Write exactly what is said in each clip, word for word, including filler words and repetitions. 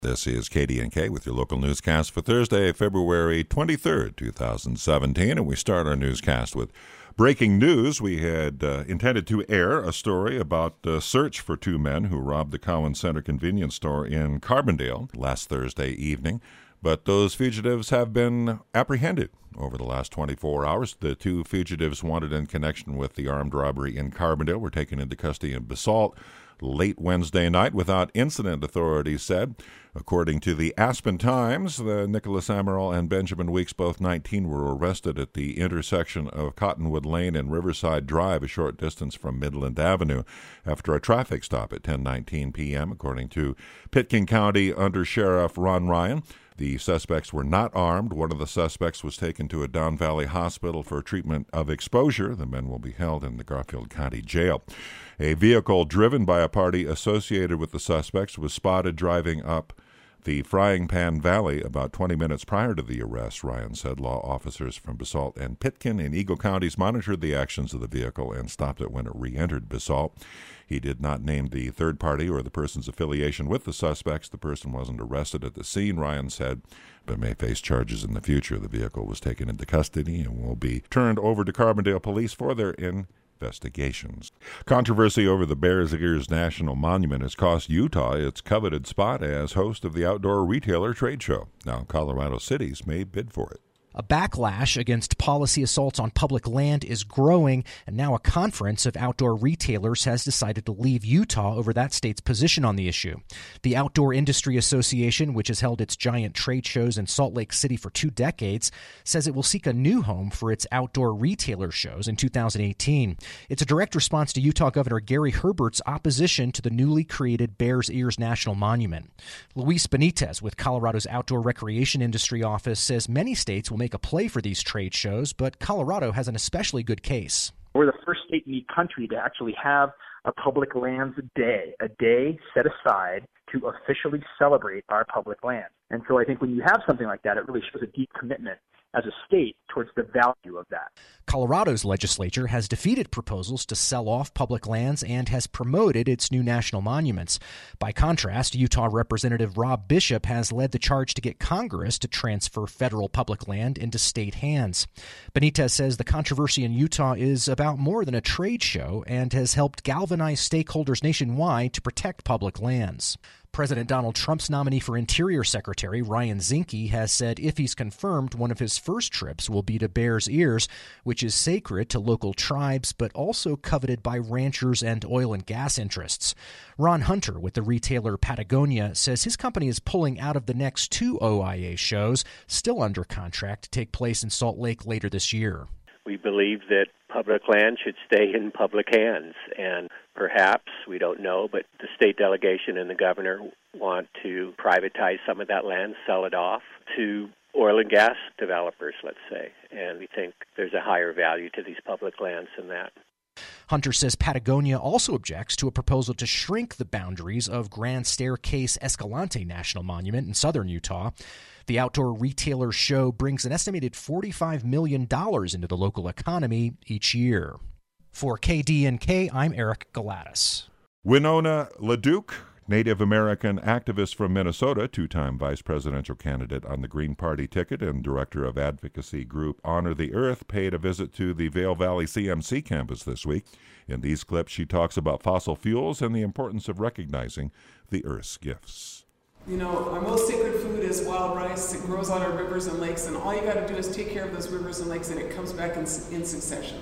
This is K D N K with your local newscast for Thursday, February twenty-third, twenty seventeen, and we start our newscast with breaking news. We had uh, intended to air a story about a search for two men who robbed the Cowan Center convenience store in Carbondale last Thursday evening, but those fugitives have been apprehended over the last twenty-four hours. The two fugitives wanted in connection with the armed robbery in Carbondale were taken into custody in Basalt late Wednesday night without incident, authorities said. According to the Aspen Times, the Nicholas Amaral and Benjamin Weeks, both nineteen, were arrested at the intersection of Cottonwood Lane and Riverside Drive, a short distance from Midland Avenue, after a traffic stop at ten nineteen p.m., according to Pitkin County Under Sheriff Ron Ryan. The suspects were not armed. One of the suspects was taken to a Don Valley hospital for treatment of exposure. The men will be held in the Garfield County Jail. A vehicle driven by a party associated with the suspects was spotted driving up the Frying Pan Valley about twenty minutes prior to the arrest, Ryan said. Law officers from Basalt and Pitkin in Eagle counties monitored the actions of the vehicle and stopped it when it re-entered Basalt. He did not name the third party or the person's affiliation with the suspects. The person wasn't arrested at the scene, Ryan said, but may face charges in the future. The vehicle was taken into custody and will be turned over to Carbondale Police for their investigations. Controversy over the Bears Ears National Monument has cost Utah its coveted spot as host of the Outdoor Retailer Trade Show. Now, Colorado cities may bid for it. A backlash against policy assaults on public land is growing, and now a conference of outdoor retailers has decided to leave Utah over that state's position on the issue. The Outdoor Industry Association, which has held its giant trade shows in Salt Lake City for two decades, says it will seek a new home for its outdoor retailer shows in two thousand eighteen. It's a direct response to Utah Governor Gary Herbert's opposition to the newly created Bears Ears National Monument. Luis Benitez with Colorado's Outdoor Recreation Industry Office says many states will make a play for these trade shows, but Colorado has an especially good case. We're the first state in the country to actually have a public lands day, a day set aside to officially celebrate our public lands. And so I think when you have something like that, it really shows a deep commitment as a state towards the value of that. Colorado's legislature has defeated proposals to sell off public lands and has promoted its new national monuments. By contrast, Utah Representative Rob Bishop has led the charge to get Congress to transfer federal public land into state hands. Benitez says the controversy in Utah is about more than a trade show and has helped galvanize stakeholders nationwide to protect public lands. President Donald Trump's nominee for Interior Secretary, Ryan Zinke, has said if he's confirmed, one of his first trips will be to Bears Ears, which is sacred to local tribes but also coveted by ranchers and oil and gas interests. Ron Hunter with the retailer Patagonia says his company is pulling out of the next two O I A shows, still under contract to take place in Salt Lake later this year. We believe that public land should stay in public hands, and perhaps, we don't know, but the state delegation and the governor want to privatize some of that land, sell it off to oil and gas developers, let's say, and we think there's a higher value to these public lands than that. Hunter says Patagonia also objects to a proposal to shrink the boundaries of Grand Staircase Escalante National Monument in southern Utah. The Outdoor Retailer Show brings an estimated forty-five million dollars into the local economy each year. For K D N K, I'm Eric Galatis. Winona LaDuke, Native American activist from Minnesota, two-time vice presidential candidate on the Green Party ticket and director of advocacy group Honor the Earth, paid a visit to the Vail Valley C M C campus this week. In these clips, she talks about fossil fuels and the importance of recognizing the Earth's gifts. You know, our most sacred food is wild rice. It grows on our rivers and lakes, and all you got to do is take care of those rivers and lakes, and it comes back in, in succession.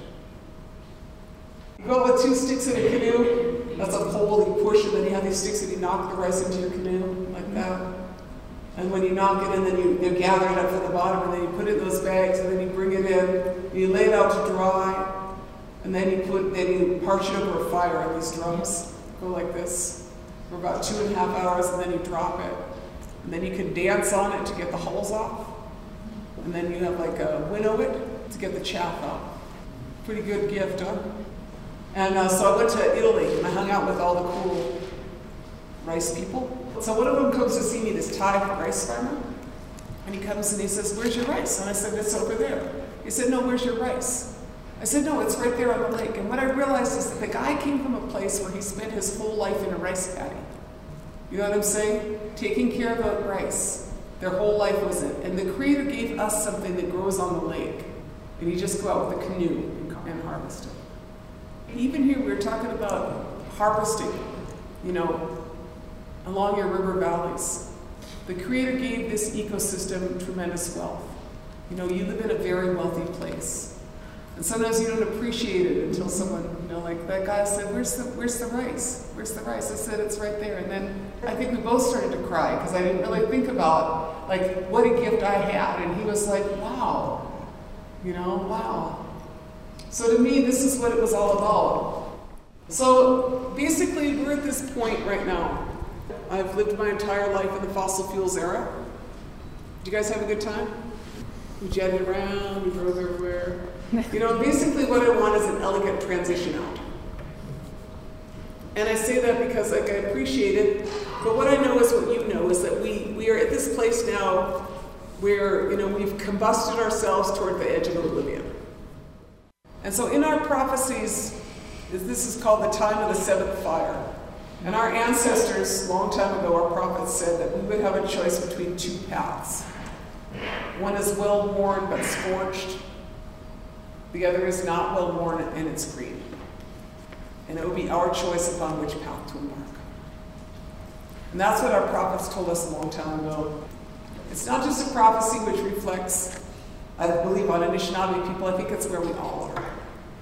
You go with two sticks in a canoe, that's a pole, you push, and then you have these sticks and you knock the rice into your canoe, like that. And when you knock it in, then you, you gather it up from the bottom, and then you put it in those bags, and then you bring it in, and you lay it out to dry, and then you put, then you parch it over a fire on these drums, go like this, for about two and a half hours, and then you drop it. And then you can dance on it to get the hulls off. And then you have like a winnow it to get the chaff off. Pretty good gift, huh? And uh, so I went to Italy, and I hung out with all the cool rice people. So one of them comes to see me, this Thai rice farmer, and he comes and he says, "Where's your rice?" And I said, "It's over there." He said, "No, where's your rice?" I said, "No, it's right there on the lake." And what I realized is that the guy came from a place where he spent his whole life in a rice paddy. You know what I'm saying? Taking care of the rice. Their whole life was it. And the Creator gave us something that grows on the lake. And you just go out with a canoe and, and harvest it. Even here, we were talking about harvesting, you know, along your river valleys. The Creator gave this ecosystem tremendous wealth. You know, you live in a very wealthy place. And sometimes you don't appreciate it until someone, you know, like that guy said, where's the, where's the rice? Where's the rice? I said, it's right there. And then I think we both started to cry because I didn't really think about, like, what a gift I had. And he was like, wow, you know, wow. So to me, this is what it was all about. So basically, we're at this point right now. I've lived my entire life in the fossil fuels era. Did you guys have a good time? We jetted around, we drove everywhere. You know, basically what I want is an elegant transition out. And I say that because, like, I appreciate it, but what I know is what you know, is that we, we are at this place now where, you know, we've combusted ourselves toward the edge of oblivion. And so in our prophecies, this is called the time of the seventh fire. And our ancestors, a long time ago, our prophets said that we would have a choice between two paths. One is well-worn but scorched. The other is not well-worn and it's green. And it would be our choice upon which path to embark. And that's what our prophets told us a long time ago. It's not just a prophecy which reflects, I believe, on Anishinaabe people. I think it's where we all are.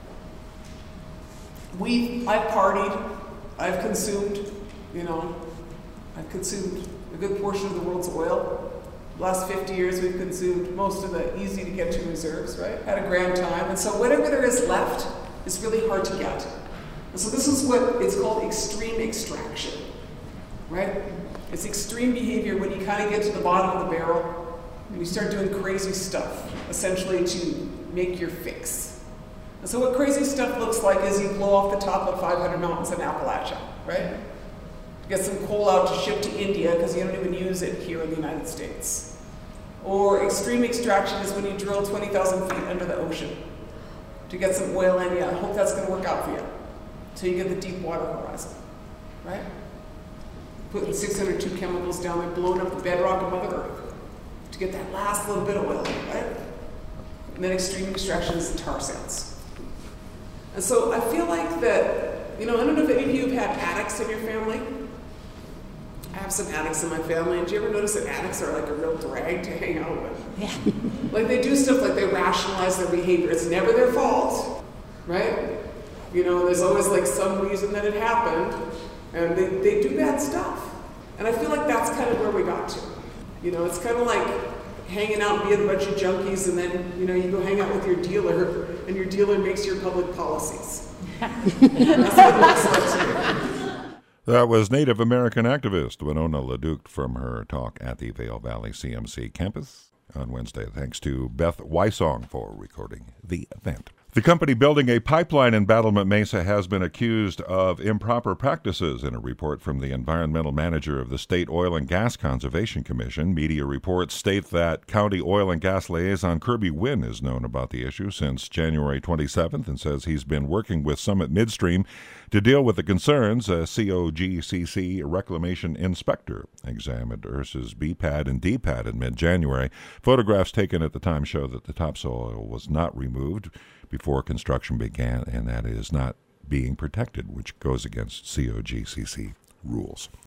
We, I've partied, I've consumed, you know, I've consumed a good portion of the world's oil. The last fifty years we've consumed most of the easy to get to reserves, right? Had a grand time. And so whatever there is left is really hard to get. And so this is what it's called extreme extraction, right? It's extreme behavior when you kind of get to the bottom of the barrel and you start doing crazy stuff, essentially to make your fix. And so what crazy stuff looks like is you blow off the top of five hundred mountains in Appalachia, right? Get some coal out to ship to India because you don't even use it here in the United States. Or extreme extraction is when you drill twenty thousand feet under the ocean to get some oil in you. I hope that's going to work out for you. So you get the deep water horizon, right? Putting six hundred two chemicals down there, blowing up the bedrock of Mother Earth to get that last little bit of oil, right? And then extreme extraction is the tar sands. And so I feel like that, you know, I don't know if any of you have had addicts in your family. I have some addicts in my family, and do you ever notice that addicts are like a real drag to hang out with? Yeah. Like they do stuff like they rationalize their behavior. It's never their fault, right? You know, there's always like some reason that it happened, and they, they do bad stuff. And I feel like that's kind of where we got to. You know, it's kind of like hanging out and being a bunch of junkies, and then, you know, you go hang out with your dealer, and your dealer makes your public policies. That's what it looks like to me. That was Native American activist Winona LaDuke from her talk at the Vail Valley C M C campus on Wednesday. Thanks to Beth Wysong for recording the event. The company building a pipeline in Battlement Mesa has been accused of improper practices in a report from the environmental manager of the State Oil and Gas Conservation Commission. Media reports state that County Oil and Gas Liaison Kirby Wynn has known about the issue since January twenty-seventh and says he's been working with Summit Midstream to deal with the concerns. A C O G C C reclamation inspector examined Ursa's B pad and D pad in mid-January. Photographs taken at the time show that the topsoil was not removed before construction began, and that is not being protected, which goes against C O G C C rules.